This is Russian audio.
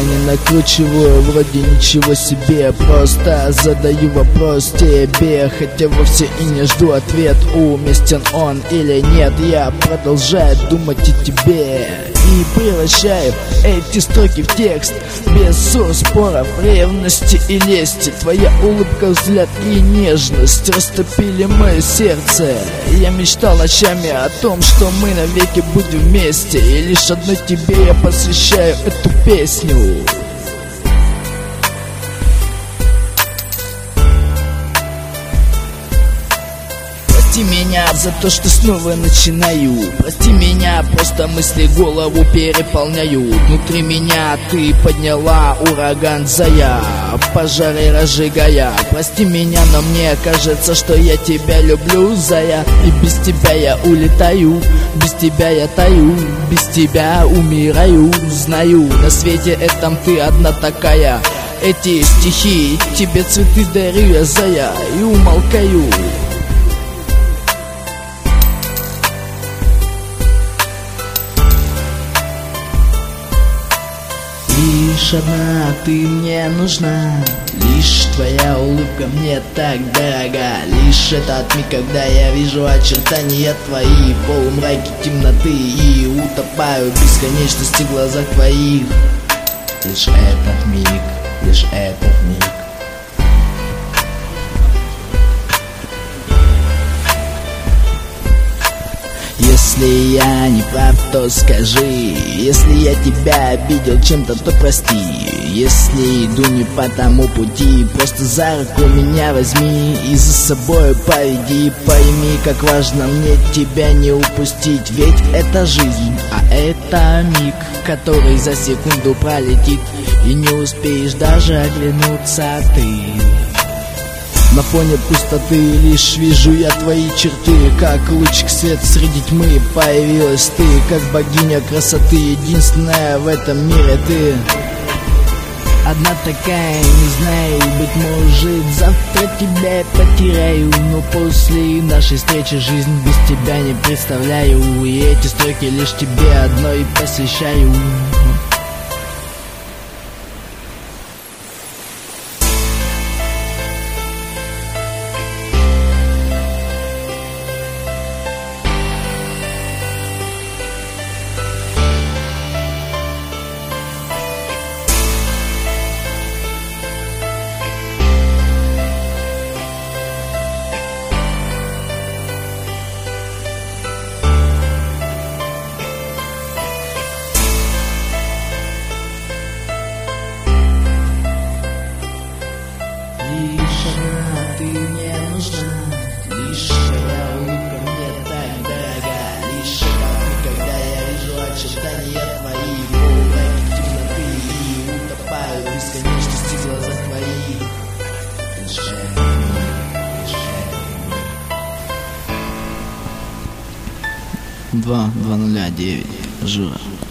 не накручиваю, вроде ничего себе. Просто задаю вопрос тебе, хотя вовсе и не жду ответ. Уместен он или нет, я продолжаю думать о тебе и превращаю эти строки в текст. Без ссор, споров, ревности и лести. Твоя улыбка, взгляд и нежность растопили мое сердце. Я мечтал ночами о том, что мы навеки будем вместе, и лишь одной тебе я посвящаю эту песню. Прости меня за то, что снова начинаю. Прости меня, просто мысли голову переполняют. Внутри меня ты подняла ураган зая, пожары разжигая. Прости меня, но мне кажется, что я тебя люблю, зая. И без тебя я улетаю, без тебя я таю, без тебя умираю. Знаю, на свете этом ты одна такая. Эти стихи тебе цветы дарю я, зая, и умолкаю. Лишь одна ты мне нужна, лишь твоя улыбка мне так дорога. Лишь этот миг, когда я вижу очертания твои в полумраке темноты и утопаю в бесконечности в глазах твоих. Лишь этот миг, лишь этот миг. Если я не прав, то скажи. Если я тебя обидел чем-то, то прости. Если иду не по тому пути, просто за руку меня возьми и за собой поведи. Пойми, как важно мне тебя не упустить. Ведь это жизнь, а это миг, который за секунду пролетит, и не успеешь даже оглянуться ты. На фоне пустоты лишь вижу я твои черты. Как лучик свет среди тьмы появилась ты. Как богиня красоты, единственная в этом мире ты. Одна такая, не знаю, быть может завтра тебя я потеряю. Но после нашей встречи жизнь без тебя не представляю. И эти строки лишь тебе одной посвящаю. Лишь одна ты мне нужна, лишь твоя улыбка мне так дорога. Лишь этот миг, когда я вижу очертания твои в полумраке темноты и утопаю в бесконечности в глазах твоих. Лишь этот миг, лишь этот миг. 2009 Жура.